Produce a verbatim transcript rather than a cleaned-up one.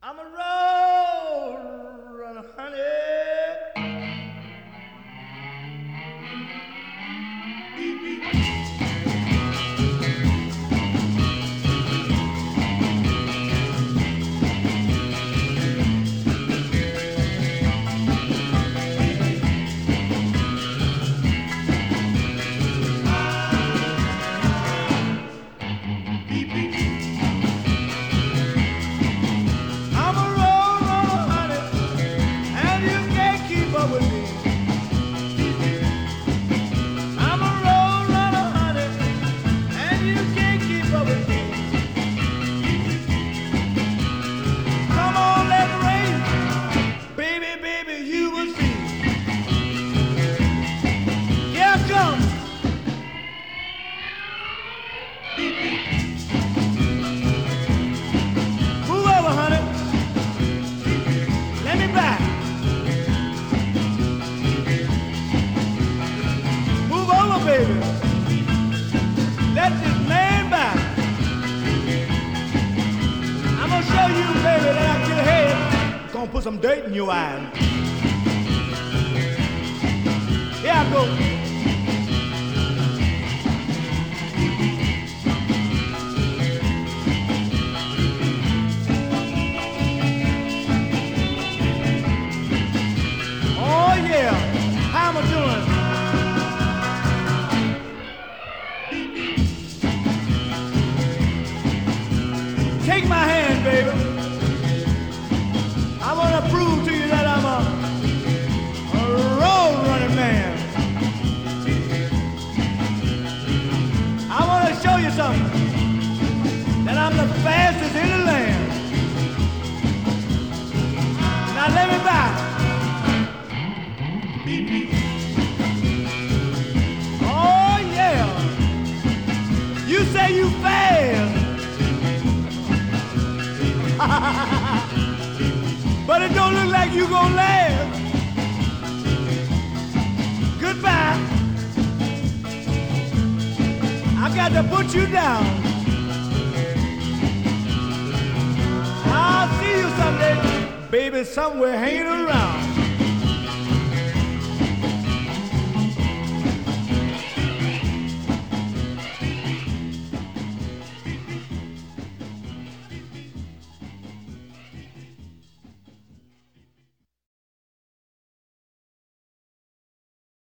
I'm a road runner, honey. Let this man back. I'm gonna show you, baby, that I get ahead. Gonna put some dirt in your eye. Here I go. Oh yeah, how am I doing? Take my hand, baby. I want to prove to you that I'm a, a road running man. I want to show you something, that I'm the fastest in the land. Now let me back. Oh yeah. You say you fast. But it don't look like you gonna last. Goodbye. I got to put you down. I'll see you someday, baby, somewhere hanging around.